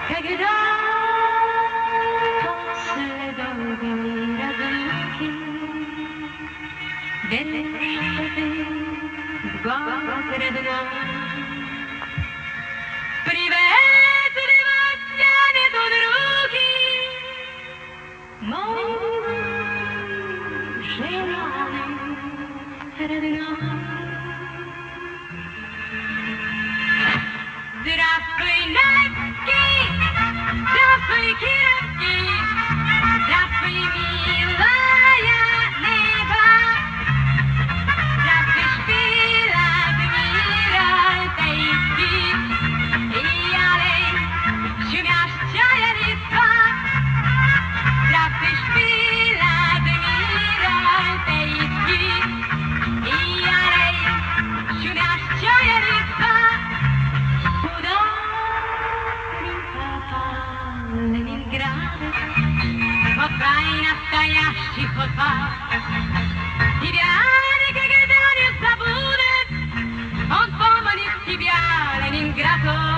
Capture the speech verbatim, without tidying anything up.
Когда после долгой разлуки берешь ты в город родной, приветливо тянет он руки, мой желанный родной. Здравствуй, Нальский, здравствуй, Кировский, здравствуй, милая небо, здравствуй, шпила, Адмирал Таинский, и аллей, шумящая листва. Здравствуй, шпила, Адмирал Таинский, и аллей, шумящая листва. Ленинград, вот край настоящий футбол. Тебя никогда не забудет, он помнит тебя, Ленинград.